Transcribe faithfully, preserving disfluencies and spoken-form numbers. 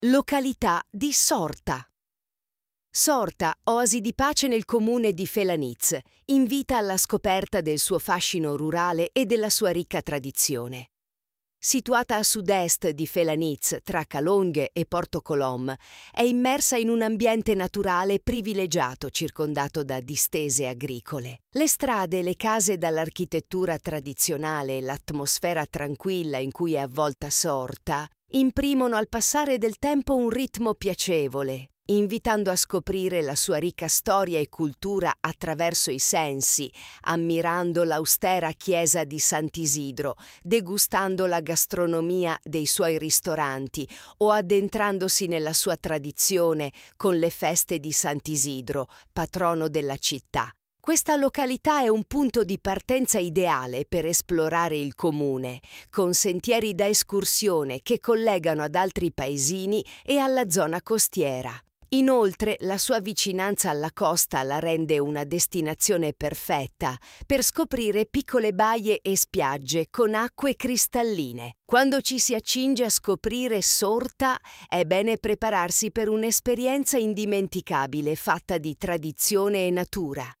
Località di Sorta. Sorta, oasi di pace nel comune di Felanitz, invita alla scoperta del suo fascino rurale e della sua ricca tradizione. Situata a sud-est di Felanitz, tra Calonghe e Porto Colom, è immersa in un ambiente naturale privilegiato circondato da distese agricole. Le strade, le case dall'architettura tradizionale e l'atmosfera tranquilla in cui è avvolta Sorta imprimono al passare del tempo un ritmo piacevole, invitando a scoprire la sua ricca storia e cultura attraverso i sensi, ammirando l'austera chiesa di Sant'Isidro, degustando la gastronomia dei suoi ristoranti o addentrandosi nella sua tradizione con le feste di Sant'Isidro, patrono della città. Questa località è un punto di partenza ideale per esplorare il comune, con sentieri da escursione che collegano ad altri paesini e alla zona costiera. Inoltre, la sua vicinanza alla costa la rende una destinazione perfetta per scoprire piccole baie e spiagge con acque cristalline. Quando ci si accinge a scoprire Sorta, è bene prepararsi per un'esperienza indimenticabile fatta di tradizione e natura.